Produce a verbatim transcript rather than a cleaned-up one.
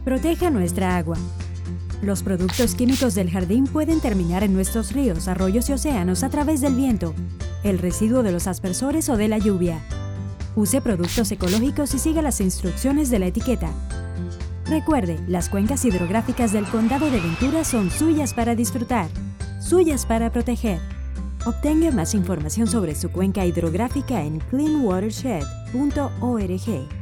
Proteja nuestra agua. Los productos químicos del jardín pueden terminar en nuestros ríos, arroyos y océanos a través del viento, el residuo de los aspersores o de la lluvia. Use productos ecológicos y siga las instrucciones de la etiqueta. Recuerde, las cuencas hidrográficas del Condado de Ventura son suyas para disfrutar, suyas para proteger. Obtenga más información sobre su cuenca hidrográfica en clean watershed punto org.